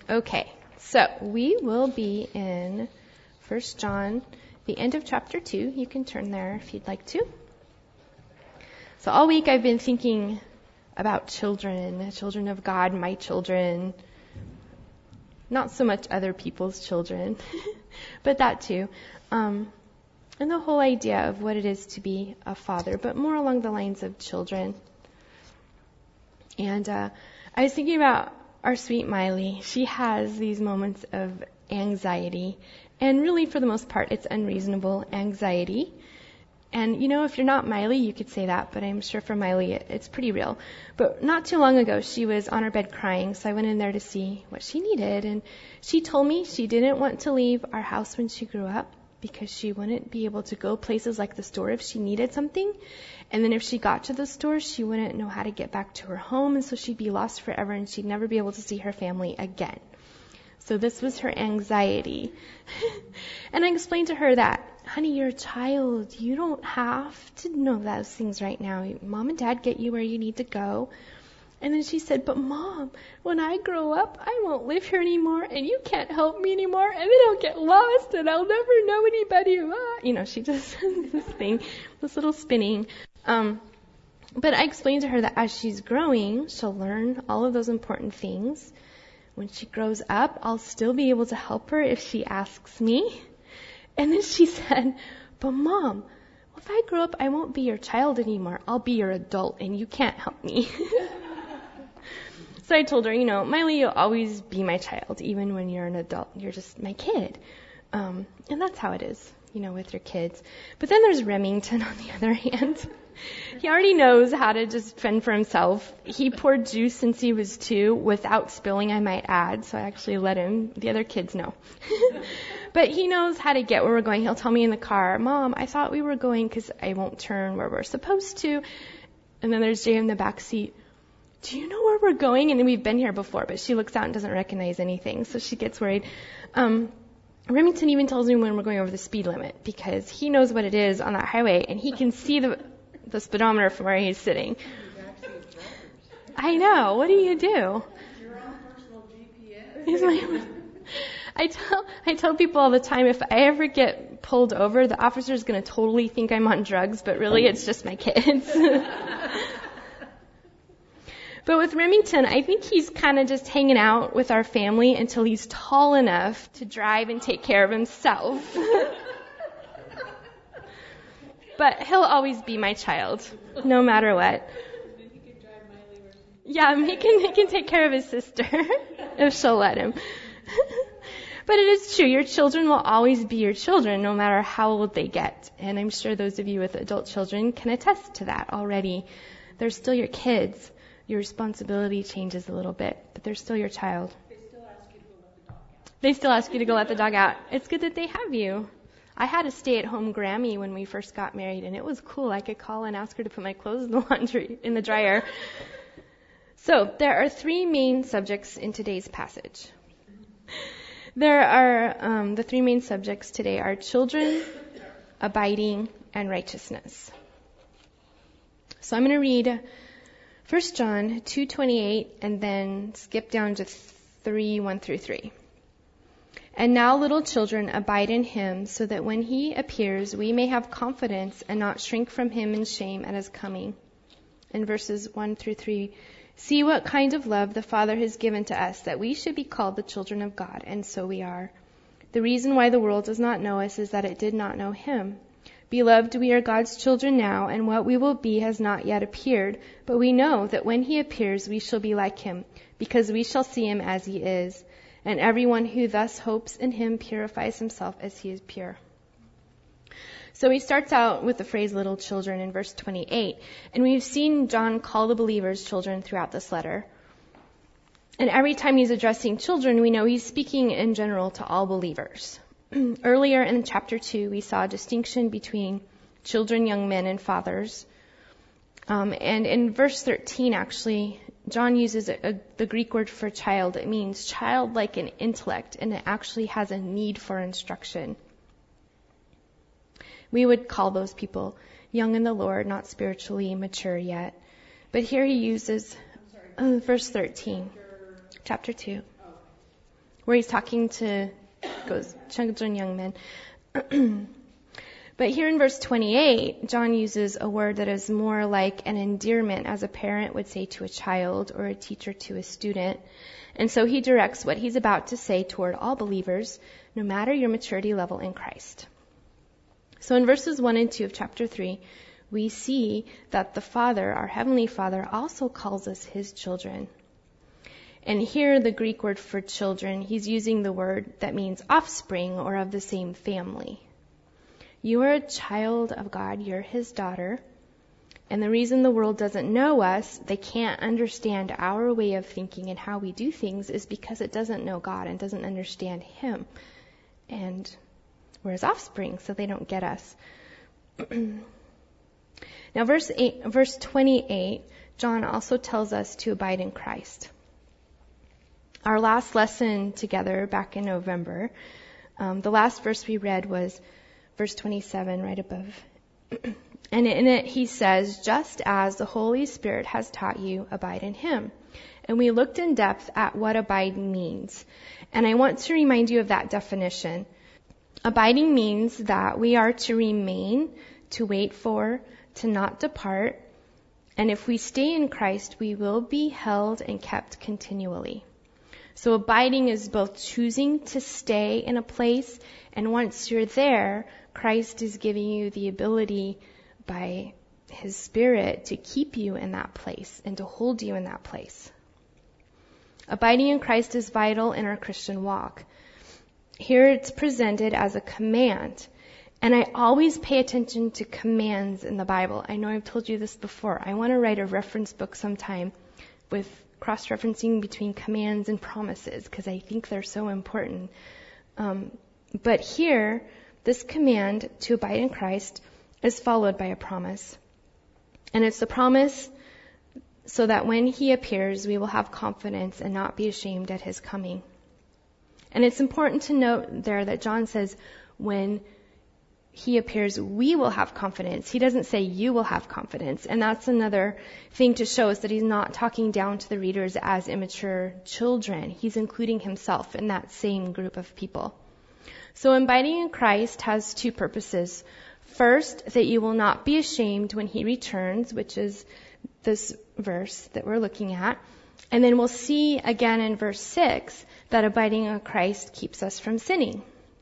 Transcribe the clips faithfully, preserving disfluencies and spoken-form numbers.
Okay, so we will be in First John, the end of chapter two. You can turn there if you'd like to. So all week I've been thinking about children, children of God, my children, not so much other people's children, but that too. Um, and the whole idea of what it is to be a father, but more along the lines of children. And uh, I was thinking about our sweet Miley. She has these moments of anxiety, and really for the most part it's unreasonable anxiety. And you know, if you're not Miley, you could say that, but I'm sure for Miley it, it's pretty real. But not too long ago, she was on her bed crying, so I went in there to see what she needed. And she told me she didn't want to leave our house when she grew up because she wouldn't be able to go places like the store if she needed something. And then if she got to the store, she wouldn't know how to get back to her home, and so she'd be lost forever, and she'd never be able to see her family again. So this was her anxiety. And I explained to her that, honey, you're a child. You don't have to know those things right now. Mom and Dad get you where you need to go. And then she said, but Mom, when I grow up, I won't live here anymore, and you can't help me anymore, and then I'll get lost, and I'll never know anybody. You know, she just this thing, this little spinning. Um, but I explained to her that as she's growing, she'll learn all of those important things. When she grows up, I'll still be able to help her if she asks me. And then she said, but Mom, well, if I grow up, I won't be your child anymore. I'll be your adult, and you can't help me. So I told her, you know, Miley, you'll always be my child, even when you're an adult. You're just my kid. Um, and that's how it is, you know, with your kids. But then there's Remington, on the other hand. He already knows how to just fend for himself. He poured juice since he was two, without spilling, I might add. So I actually let him. The other kids know. But he knows how to get where we're going. He'll tell me in the car, Mom, I thought we were going because I won't turn where we're supposed to. And then there's Jay in the back seat. Do you know where we're going? And we've been here before, but she looks out and doesn't recognize anything, so she gets worried. Um, Remington even tells me when we're going over the speed limit, because he knows what it is on that highway, and he can see the the speedometer from where he's sitting. I know. What do you do? Your own personal G P S. He's like, I tell I tell people all the time, if I ever get pulled over, the officer's going to totally think I'm on drugs, but really it's just my kids. But with Remington, I think he's kind of just hanging out with our family until he's tall enough to drive and take care of himself. But he'll always be my child, no matter what. Yeah, he can, he can take care of his sister, if she'll let him. But it is true, your children will always be your children, no matter how old they get. And I'm sure those of you with adult children can attest to that already. They're still your kids. Your responsibility changes a little bit, but they're still your child. They still ask you to go let the dog out. They still ask you to go let the dog out. It's good that they have you. I had a stay-at-home Grammy when we first got married, and it was cool. I could call and ask her to put my clothes in the laundry, in the dryer. So there are three main subjects in today's passage. There are, um, the three main subjects today are children, abiding, and righteousness. So I'm going to read First John two twenty-eight and then skip down to three one through three. And now, little children, abide in him, so that when he appears, we may have confidence and not shrink from him in shame at his coming. In verses one through three, see what kind of love the Father has given to us, that we should be called the children of God, and so we are. The reason why the world does not know us is that it did not know him. Beloved, we are God's children now, and what we will be has not yet appeared, but we know that when he appears, we shall be like him, because we shall see him as he is. And everyone who thus hopes in him purifies himself as he is pure. So he starts out with the phrase little children in verse twenty-eight. And we've seen John call the believers children throughout this letter. And every time he's addressing children, we know he's speaking in general to all believers. Earlier in chapter two, we saw a distinction between children, young men, and fathers. Um, and in verse thirteen, actually, John uses a, a, the Greek word for child. It means childlike in intellect, and it actually has a need for instruction. We would call those people young in the Lord, not spiritually mature yet. But here he uses uh, verse thirteen, chapter two. where he's talking to goes children, young men. But here in verse twenty-eight, John uses a word that is more like an endearment, as a parent would say to a child or a teacher to a student. And so he directs what he's about to say toward all believers, no matter your maturity level in Christ. So in verses one and two of chapter three, we see that the Father, our Heavenly Father, also calls us his children. And here, the Greek word for children, he's using the word that means offspring or of the same family. You are a child of God. You're his daughter. And the reason the world doesn't know us, they can't understand our way of thinking and how we do things, is because it doesn't know God and doesn't understand him. And we're his offspring, so they don't get us. Now, verse eight, verse twenty-eight, John also tells us to abide in Christ. Our last lesson together back in November, um, the last verse we read was verse twenty-seven, right above. And in it, he says, just as the Holy Spirit has taught you, abide in him. And we looked in depth at what abide means. And I want to remind you of that definition. Abiding means that we are to remain, to wait for, to not depart. And if we stay in Christ, we will be held and kept continually. So abiding is both choosing to stay in a place, and once you're there, Christ is giving you the ability by his Spirit to keep you in that place and to hold you in that place. Abiding in Christ is vital in our Christian walk. Here it's presented as a command. And I always pay attention to commands in the Bible. I know I've told you this before. I want to write a reference book sometime with cross-referencing between commands and promises, because I think they're so important. Um, but here, this command to abide in Christ is followed by a promise. And it's a promise so that when he appears, we will have confidence and not be ashamed at his coming. And it's important to note there that John says, when he appears, we will have confidence. He doesn't say you will have confidence. And that's another thing to show us that he's not talking down to the readers as immature children. He's including himself in that same group of people. So abiding in Christ has two purposes. First, that you will not be ashamed when he returns, which is this verse that we're looking at. And then we'll see again in verse six that abiding in Christ keeps us from sinning.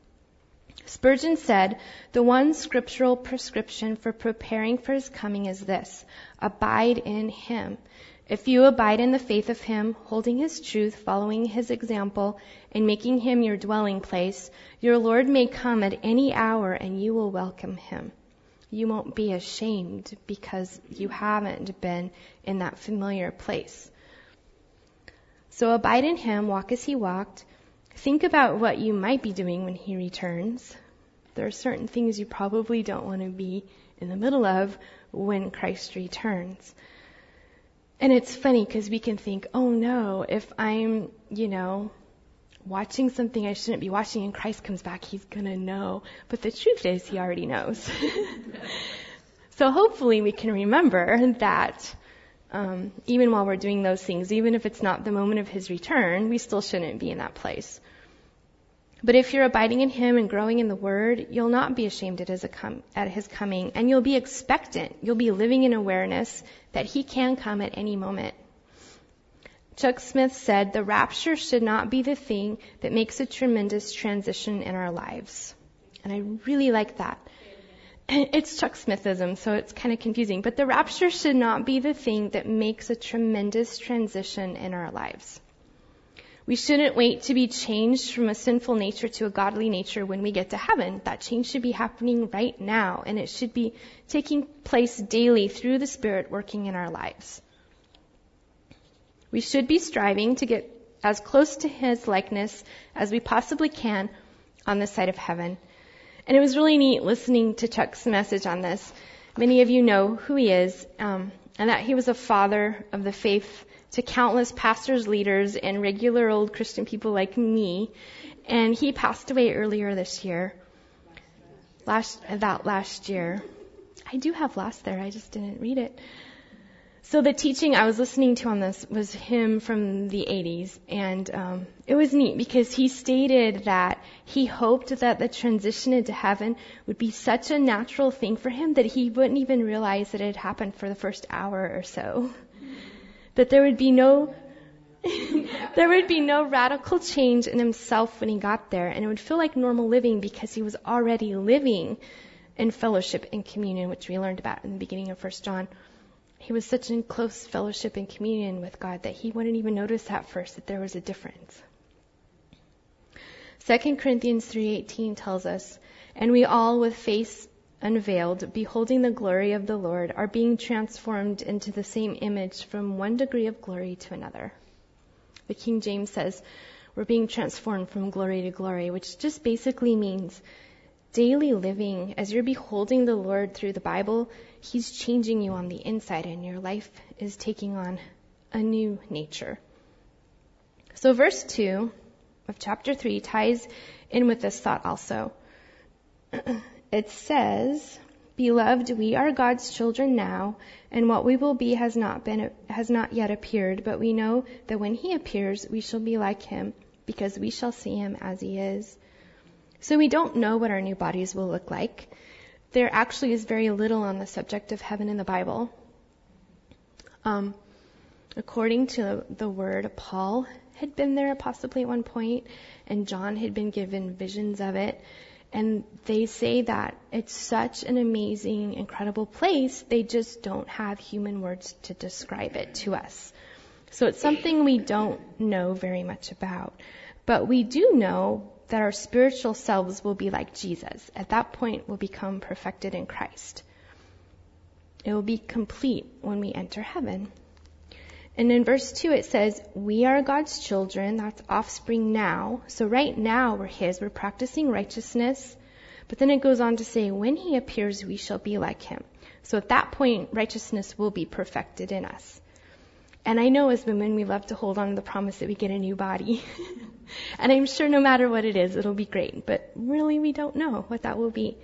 Spurgeon said, the one scriptural prescription for preparing for his coming is this: abide in him. If you abide in the faith of him, holding his truth, following his example, and making him your dwelling place, your Lord may come at any hour and you will welcome him. You won't be ashamed because you haven't been in that familiar place. So abide in him, walk as he walked. Think about what you might be doing when he returns. There are certain things you probably don't want to be in the middle of when Christ returns. And it's funny because we can think, oh no, if I'm, you know, watching something I shouldn't be watching and Christ comes back, he's going to know. But the truth is, he already knows. So hopefully we can remember that um, even while we're doing those things, even if it's not the moment of his return, we still shouldn't be in that place. But if you're abiding in him and growing in the word, you'll not be ashamed at his, com- at his coming, and you'll be expectant. You'll be living in awareness that he can come at any moment. Chuck Smith said, the rapture should not be the thing that makes a tremendous transition in our lives. And I really like that. It's Chuck Smithism, so it's kind of confusing. But the rapture should not be the thing that makes a tremendous transition in our lives. We shouldn't wait to be changed from a sinful nature to a godly nature when we get to heaven. That change should be happening right now, and it should be taking place daily through the Spirit working in our lives. We should be striving to get as close to his likeness as we possibly can on this side of heaven. And it was really neat listening to Chuck's message on this. Many of you know who he is, um, and that he was a father of the faith to countless pastors, leaders, and regular old Christian people like me. And he passed away earlier this year. Last, that last year. I do have last there, I just didn't read it. So the teaching I was listening to on this was him from the eighties, and um, it was neat because he stated that he hoped that the transition into heaven would be such a natural thing for him that he wouldn't even realize that it had happened for the first hour or so. That there would be no there would be no radical change in himself when he got there, and it would feel like normal living because he was already living in fellowship and communion, which we learned about in the beginning of First John. He was such in close fellowship and communion with God that he wouldn't even notice at first that there was a difference. Second Corinthians three eighteen tells us, "And we all with face unveiled, beholding the glory of the Lord, are being transformed into the same image from one degree of glory to another." The King James says, we're being transformed from glory to glory, which just basically means daily living. As you're beholding the Lord through the Bible, He's changing you on the inside, and your life is taking on a new nature. So verse two of chapter three ties in with this thought also. It says, "Beloved, we are God's children now, and what we will be has not been has not yet appeared, but we know that when He appears, we shall be like Him, because we shall see Him as He is." So we don't know what our new bodies will look like. There actually is very little on the subject of heaven in the Bible. Um, according to the word, Paul had been there possibly at one point, and John had been given visions of it. And they say that it's such an amazing, incredible place, they just don't have human words to describe it to us. So it's something we don't know very much about. But we do know that our spiritual selves will be like Jesus. At that point, we'll become perfected in Christ. It will be complete when we enter heaven. And in verse two, it says, "We are God's children," that's offspring now. So right now, we're His. We're practicing righteousness. But then it goes on to say, when He appears, we shall be like Him. So at that point, righteousness will be perfected in us. And I know as women, we love to hold on to the promise that we get a new body. And I'm sure no matter what it is, it'll be great. But really, we don't know what that will be.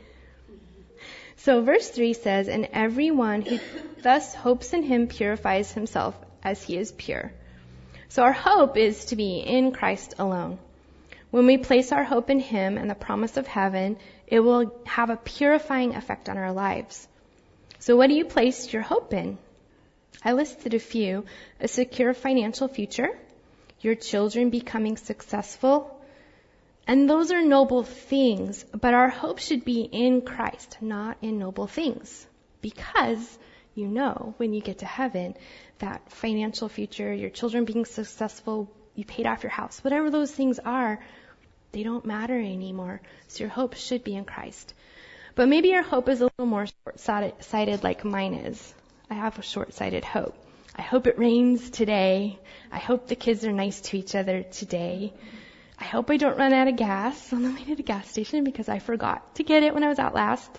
So verse three says, "And everyone who thus hopes in Him purifies himself as He is pure." So our hope is to be in Christ alone. When we place our hope in Him and the promise of heaven, it will have a purifying effect on our lives. So what do you place your hope in? I listed a few: a secure financial future, your children becoming successful, and those are noble things, but our hope should be in Christ, not in noble things, because you know when you get to heaven that financial future, your children being successful, you paid off your house, whatever those things are, they don't matter anymore. So your hope should be in Christ. But maybe your hope is a little more short-sighted like mine is. I have a short-sighted hope. I hope it rains today. I hope the kids are nice to each other today. I hope I don't run out of gas on the way to the gas station because I forgot to get it when I was out last.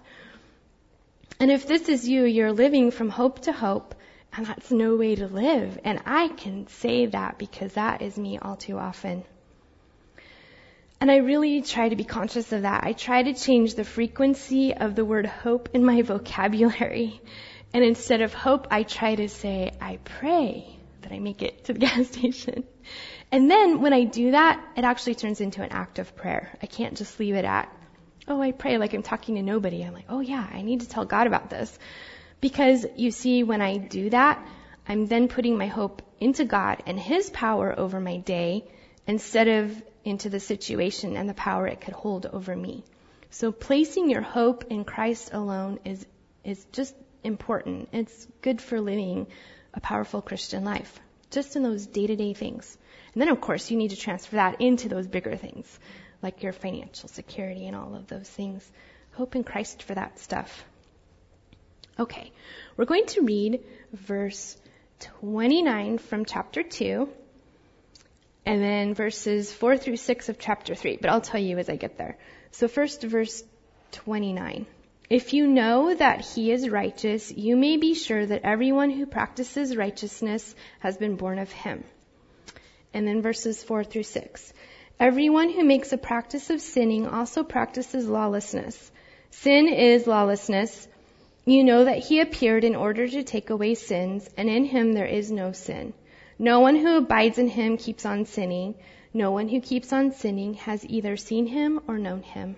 And if this is you, you're living from hope to hope, and that's no way to live. And I can say that because that is me all too often. And I really try to be conscious of that. I try to change the frequency of the word hope in my vocabulary. And instead of hope, I try to say, I pray that I make it to the gas station. And then when I do that, it actually turns into an act of prayer. I can't just leave it at, oh, I pray like I'm talking to nobody. I'm like, oh yeah, I need to tell God about this. Because you see, when I do that, I'm then putting my hope into God and His power over my day instead of into the situation and the power it could hold over me. So placing your hope in Christ alone is, is just important. It's good for living a powerful Christian life, just in those day-to-day things. And then, of course, you need to transfer that into those bigger things, like your financial security and all of those things. Hope in Christ for that stuff. Okay, we're going to read verse twenty-nine from chapter two, and then verses four through six of chapter three, but I'll tell you as I get there. So first, verse twenty-nine. If you know that He is righteous, you may be sure that everyone who practices righteousness has been born of Him. And then verses four through six. Everyone who makes a practice of sinning also practices lawlessness. Sin is lawlessness. You know that he appeared in order to take away sins, and in him there is no sin. No one who abides in him keeps on sinning. No one who keeps on sinning has either seen him or known him.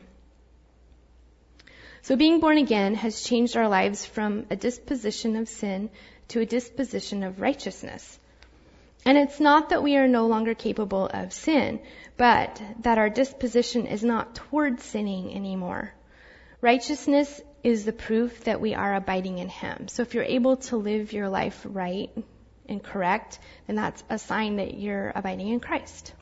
So being born again has changed our lives from a disposition of sin to a disposition of righteousness. And it's not that we are no longer capable of sin, but that our disposition is not towards sinning anymore. Righteousness is the proof that we are abiding in him. So if you're able to live your life right and correct, then that's a sign that you're abiding in Christ.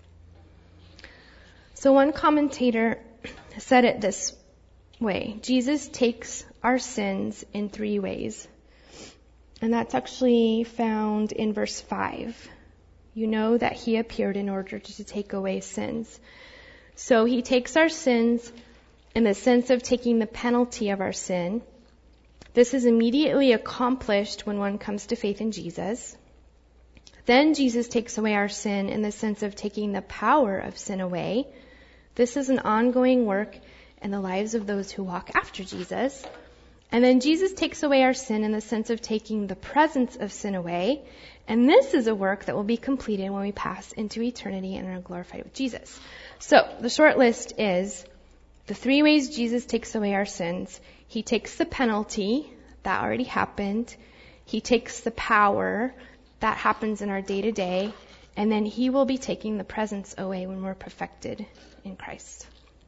So one commentator said it this way: Jesus takes our sins in three ways. And that's actually found in verse five. You know that he appeared in order to take away sins. So he takes our sins in the sense of taking the penalty of our sin. This is immediately accomplished when one comes to faith in Jesus. Then Jesus takes away our sin in the sense of taking the power of sin away. This is an ongoing work in the lives of those who walk after Jesus. And then Jesus takes away our sin in the sense of taking the presence of sin away. And this is a work that will be completed when we pass into eternity and are glorified with Jesus. So the short list is the three ways Jesus takes away our sins. He takes the penalty, that already happened. He takes the power, that happens in our day-to-day. And then he will be taking the presence away when we're perfected in Christ.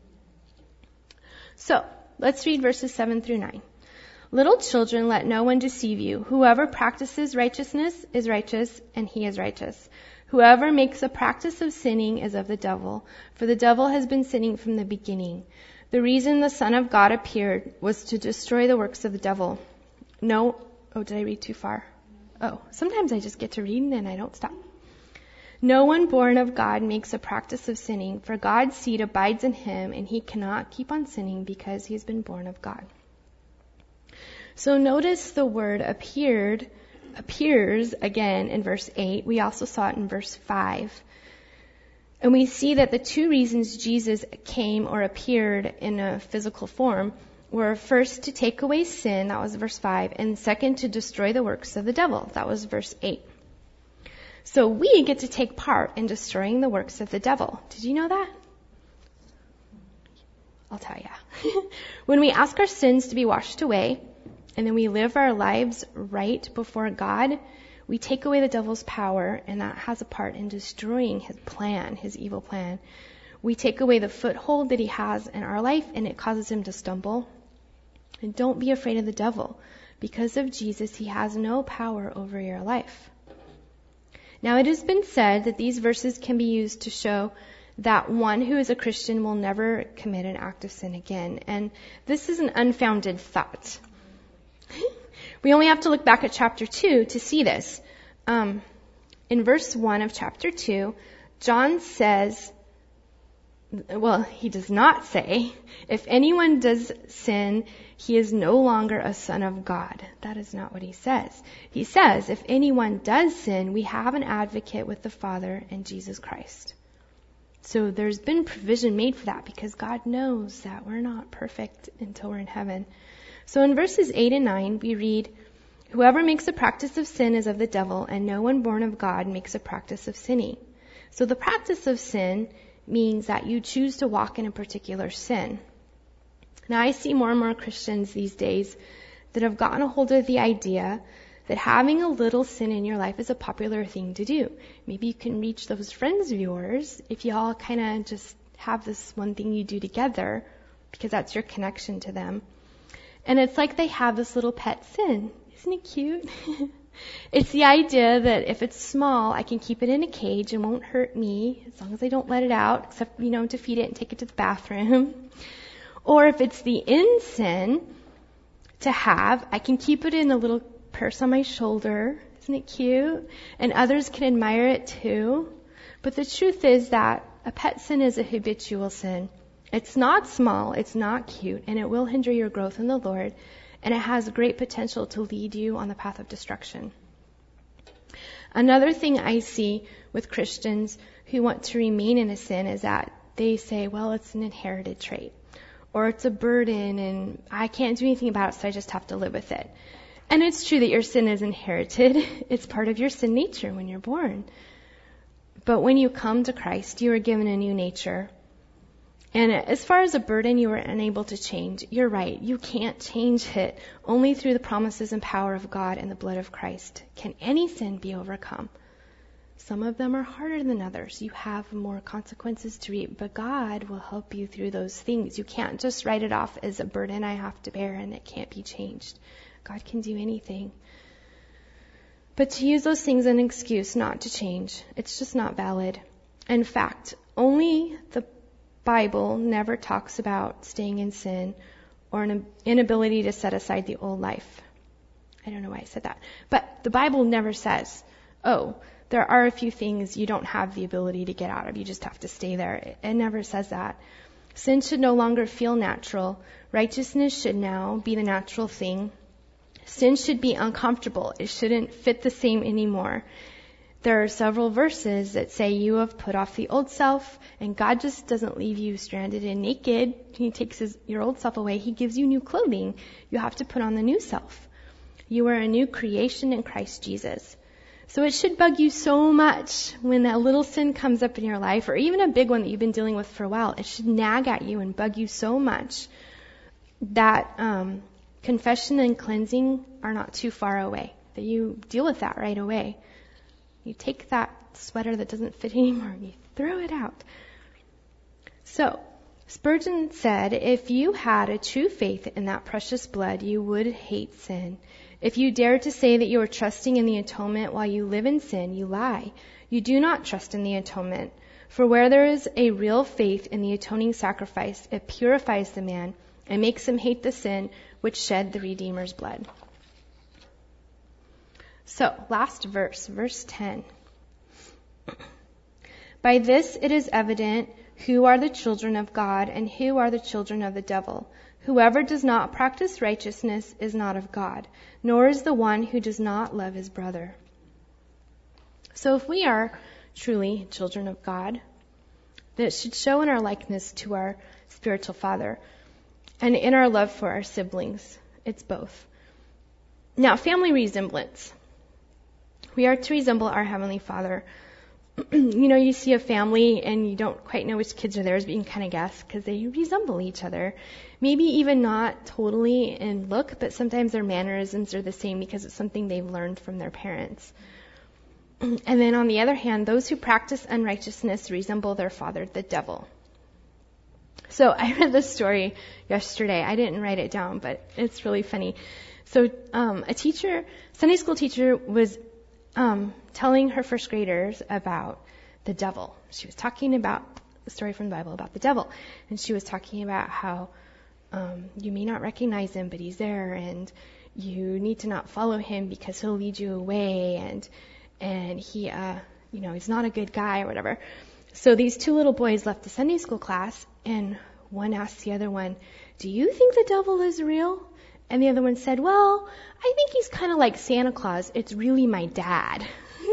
So let's read verses seven through nine. Little children, let no one deceive you. Whoever practices righteousness is righteous, and he is righteous. Whoever makes a practice of sinning is of the devil, for the devil has been sinning from the beginning. The reason the Son of God appeared was to destroy the works of the devil. No, oh, did I read too far? Oh, sometimes I just get to read and then I don't stop. No one born of God makes a practice of sinning, for God's seed abides in him, and he cannot keep on sinning because he has been born of God. So notice the word appeared, appears again in verse eight. We also saw it in verse five. And we see that the two reasons Jesus came or appeared in a physical form were first to take away sin, that was verse five, and second to destroy the works of the devil, that was verse eight. So we get to take part in destroying the works of the devil. Did you know that? I'll tell you. When we ask our sins to be washed away, and then we live our lives right before God, we take away the devil's power, and that has a part in destroying his plan, his evil plan. We take away the foothold that he has in our life, and it causes him to stumble. And don't be afraid of the devil. Because of Jesus, he has no power over your life. Now, it has been said that these verses can be used to show that one who is a Christian will never commit an act of sin again. And this is an unfounded thought. We only have to look back at chapter two to see this. Um, in verse one of chapter two, John says, well, he does not say, if anyone does sin, he is no longer a son of God. That is not what he says. He says, if anyone does sin, we have an advocate with the Father and Jesus Christ. So there's been provision made for that because God knows that we're not perfect until we're in heaven. So in verses eight and nine, we read, whoever makes a practice of sin is of the devil, and no one born of God makes a practice of sinning. So the practice of sin means that you choose to walk in a particular sin. Now I see more and more Christians these days that have gotten a hold of the idea that having a little sin in your life is a popular thing to do. Maybe you can reach those friends of yours if you all kind of just have this one thing you do together because that's your connection to them. And it's like they have this little pet sin. Isn't it cute? It's the idea that if it's small, I can keep it in a cage and won't hurt me as long as I don't let it out, except, you know, to feed it and take it to the bathroom. Or if it's the in sin to have, I can keep it in a little purse on my shoulder. Isn't it cute? And others can admire it too. But the truth is that a pet sin is a habitual sin. It's not small, it's not cute, and it will hinder your growth in the Lord, and it has great potential to lead you on the path of destruction. Another thing I see with Christians who want to remain in a sin is that they say, well, it's an inherited trait. or it's a burden and I can't do anything about it, so I just have to live with it. And it's true that your sin is inherited. It's part of your sin nature when you're born. But when you come to Christ, you are given a new nature. And as far as a burden you are unable to change, you're right. You can't change it. Only through the promises and power of God and the blood of Christ can any sin be overcome. Some of them are harder than others. You have more consequences to reap, but God will help you through those things. You can't just write it off as a burden I have to bear and it can't be changed. God can do anything. But to use those things as an excuse not to change, it's just not valid. In fact, only the Bible never talks about staying in sin or an inability to set aside the old life. I don't know why I said that. But the Bible never says, oh, there are a few things you don't have the ability to get out of. You just have to stay there. It, it never says that. Sin should no longer feel natural. Righteousness should now be the natural thing. Sin should be uncomfortable. It shouldn't fit the same anymore. There are several verses that say you have put off the old self, and God just doesn't leave you stranded and naked. He takes his, your old self away. He gives you new clothing. You have to put on the new self. You are a new creation in Christ Jesus. So it should bug you so much when that little sin comes up in your life, or even a big one that you've been dealing with for a while. It should nag at you and bug you so much that um, confession and cleansing are not too far away, that you deal with that right away. You take that sweater that doesn't fit anymore and you throw it out. So, Spurgeon said, if you had a true faith in that precious blood, you would hate sin. If you dare to say that you are trusting in the atonement while you live in sin, you lie. You do not trust in the atonement. For where there is a real faith in the atoning sacrifice, it purifies the man and makes him hate the sin which shed the Redeemer's blood. So, last verse, verse ten. By this it is evident who are the children of God and who are the children of the devil. Whoever does not practice righteousness is not of God, nor is the one who does not love his brother. So if we are truly children of God, then it should show in our likeness to our spiritual Father and in our love for our siblings. It's both. Now, family resemblance. We are to resemble our Heavenly Father. You know, you see a family and you don't quite know which kids are theirs, but you can kind of guess because they resemble each other. Maybe even not totally in look, but sometimes their mannerisms are the same because it's something they've learned from their parents. And then on the other hand, those who practice unrighteousness resemble their father, the devil. So I read this story yesterday. I didn't write it down, but it's really funny. So um, a teacher, Sunday school teacher, was um, telling her first graders about the devil. She was talking about the story from the Bible about the devil. And she was talking about how um, you may not recognize him, but he's there, and you need to not follow him because he'll lead you away, and and he, uh, you know, he's not a good guy or whatever. So these two little boys left the Sunday school class, and one asked the other one, "Do you think the devil is real?" And the other one said, "Well, I think he's kind of like Santa Claus. It's really my dad."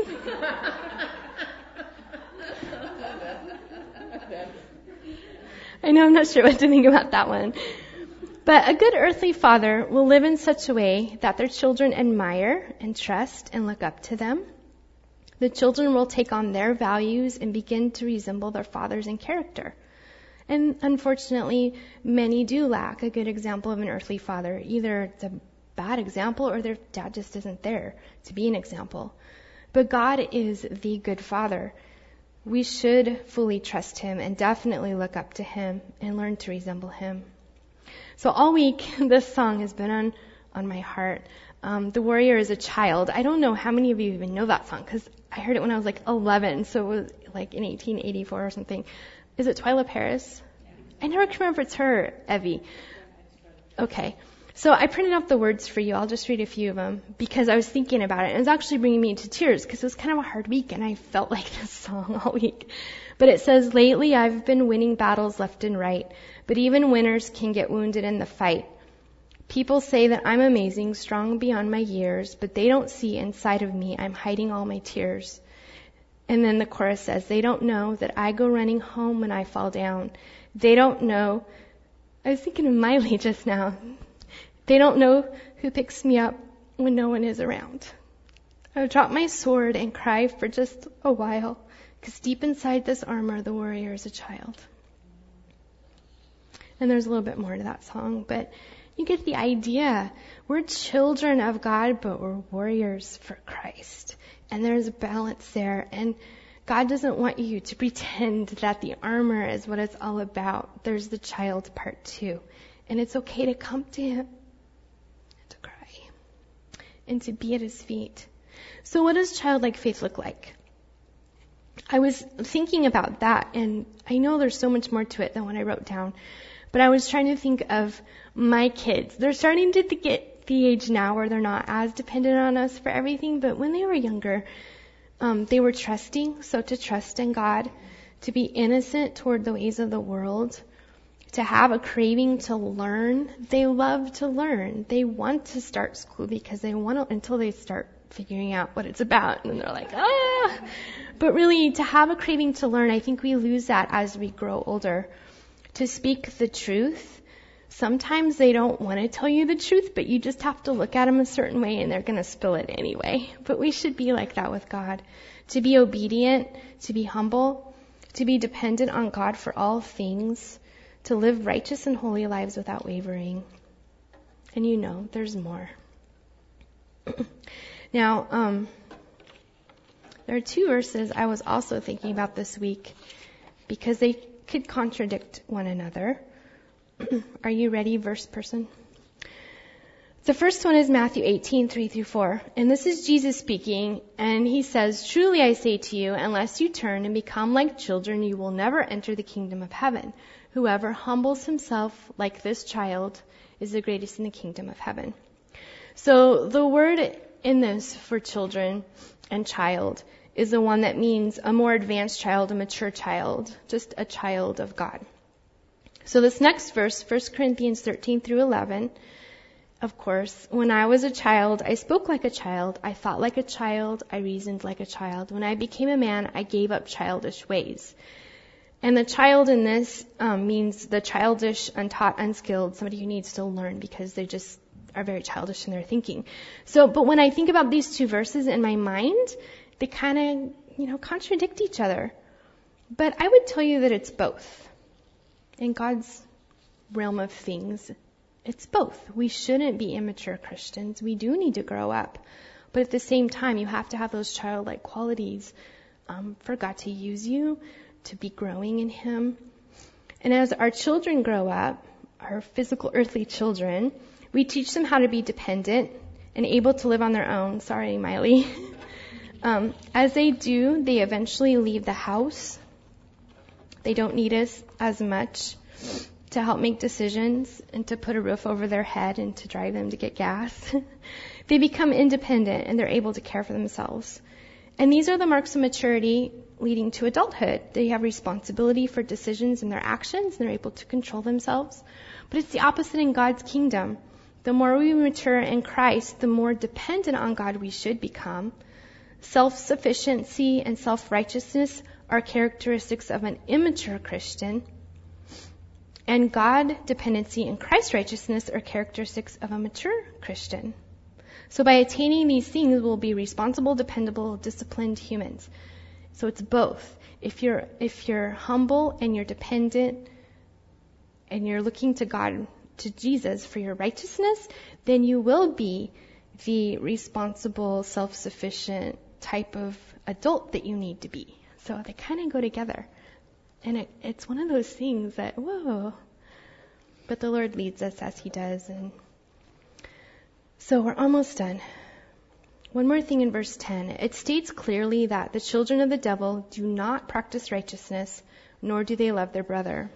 I know, I'm not sure what to think about that one. But a good earthly father will live in such a way that their children admire and trust and look up to them. The children will take on their values and begin to resemble their fathers in character. And unfortunately, many do lack a good example of an earthly father. Either it's a bad example or their dad just isn't there to be an example. But God is the good father. We should fully trust him and definitely look up to him and learn to resemble him. So all week, this song has been on, on my heart. Um, The Warrior is a Child. I don't know how many of you even know that song, because I heard it when I was like eleven, so it was like in eighteen eighty-four or something. Is it Twyla Paris? I never can remember if it's her, Evie. Okay. So I printed out the words for you. I'll just read a few of them because I was thinking about it. And it was actually bringing me to tears because it was kind of a hard week and I felt like this song all week. But it says, "Lately I've been winning battles left and right, but even winners can get wounded in the fight. People say that I'm amazing, strong beyond my years, but they don't see inside of me I'm hiding all my tears." And then the chorus says, "They don't know that I go running home when I fall down. They don't know I was thinking of Miley just now. They don't know who picks me up when no one is around. I would drop my sword and cry for just a while, because deep inside this armor, the warrior is a child. And there's a little bit more to that song, but you get the idea. We're children of God, but we're warriors for Christ. And there's a balance there. And God doesn't want you to pretend that the armor is what it's all about. There's the child part too. And it's okay to come to Him and to cry and to be at His feet. So what does childlike faith look like? I was thinking about that, and I know there's so much more to it than what I wrote down. But I was trying to think of my kids. They're starting to get the age now where they're not as dependent on us for everything. But when they were younger, um, they were trusting. So to trust in God, to be innocent toward the ways of the world, to have a craving to learn. They love to learn. They want to start school because they want to, until they start figuring out what it's about. And they're like, ah. But really, to have a craving to learn, I think we lose that as we grow older. To speak the truth. Sometimes they don't want to tell you the truth, but you just have to look at them a certain way and they're going to spill it anyway. But we should be like that with God. To be obedient, to be humble, to be dependent on God for all things, to live righteous and holy lives without wavering. And you know, there's more. Now, um, there are two verses I was also thinking about this week because they could contradict one another. Are you ready, verse person? The first one is Matthew eighteen, three through four. And this is Jesus speaking, and he says, "Truly I say to you, unless you turn and become like children, you will never enter the kingdom of heaven. Whoever humbles himself like this child is the greatest in the kingdom of heaven." So the word in this for children and child is the one that means a more advanced child, a mature child, just a child of God. So this next verse, First Corinthians thirteen through eleven, of course, when I was a child, I spoke like a child, I thought like a child, I reasoned like a child. When I became a man, I gave up childish ways. And the child in this um, means the childish, untaught, unskilled, somebody who needs to learn because they just are very childish in their thinking. So, but when I think about these two verses in my mind, they kind of, you know, contradict each other. But I would tell you that it's both. In God's realm of things, it's both. We shouldn't be immature Christians. We do need to grow up. But at the same time, you have to have those childlike qualities um, for God to use you, to be growing in Him. And as our children grow up, our physical earthly children, we teach them how to be dependent and able to live on their own. Sorry, Miley. Um, as they do, they eventually leave the house. They don't need us as much to help make decisions and to put a roof over their head and to drive them to get gas. They become independent and they're able to care for themselves. And these are the marks of maturity leading to adulthood. They have responsibility for decisions and their actions and they're able to control themselves. But it's the opposite in God's kingdom. The more we mature in Christ, the more dependent on God we should become. Self-sufficiency and self-righteousness are characteristics of an immature Christian. And God dependency and Christ righteousness are characteristics of a mature Christian. So by attaining these things, we'll be responsible, dependable, disciplined humans. So it's both. If you're if you're humble and you're dependent and you're looking to God, to Jesus for your righteousness, then you will be the responsible, self-sufficient type of adult that you need to be. So they kind of go together. And it, it's one of those things that, whoa. But the Lord leads us as He does. And so we're almost done. One more thing in verse ten. It states clearly that the children of the devil do not practice righteousness, nor do they love their brother.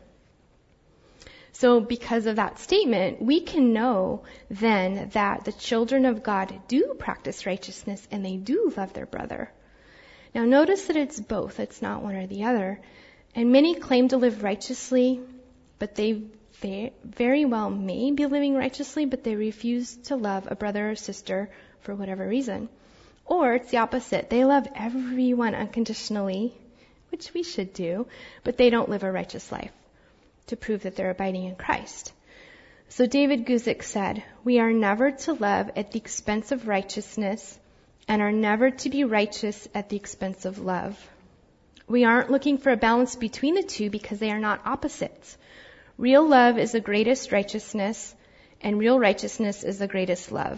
So because of that statement, we can know then that the children of God do practice righteousness and they do love their brother. Now notice that it's both. It's not one or the other. And many claim to live righteously, but they very well may be living righteously, but they refuse to love a brother or sister for whatever reason. Or it's the opposite. They love everyone unconditionally, which we should do, but they don't live a righteous life. to prove that they're abiding in Christ. So David Guzik said, "We are never to love at the expense of righteousness and are never to be righteous at the expense of love. We aren't looking for a balance between the two because they are not opposites. Real love is the greatest righteousness, and real righteousness is the greatest love."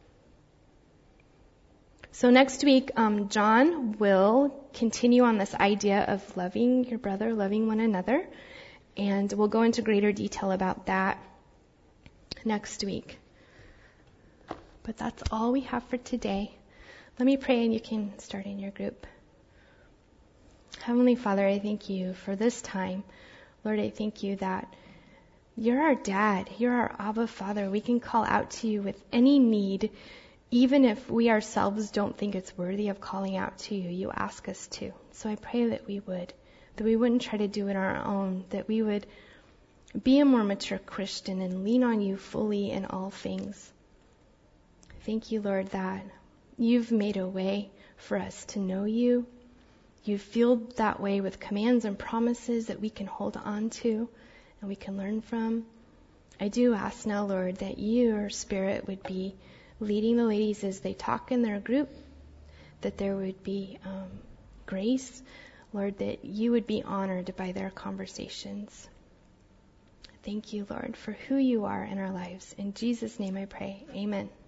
So next week, um, John will continue on this idea of loving your brother, loving one another, and we'll go into greater detail about that next week. But that's all we have for today. Let me pray and you can start in your group. Heavenly Father, I thank you for this time. Lord, I thank you that you're our dad. You're our Abba Father. We can call out to you with any need, even if we ourselves don't think it's worthy of calling out to you. You ask us to. So I pray that we would, that we wouldn't try to do it on our own, that we would be a more mature Christian and lean on you fully in all things. Thank you, Lord, that you've made a way for us to know you. You've filled that way with commands and promises that we can hold on to and we can learn from. I do ask now, Lord, that your Spirit would be leading the ladies as they talk in their group, that there would be um, grace, Lord, that you would be honored by their conversations. Thank you, Lord, for who you are in our lives. In Jesus' name I pray. Amen.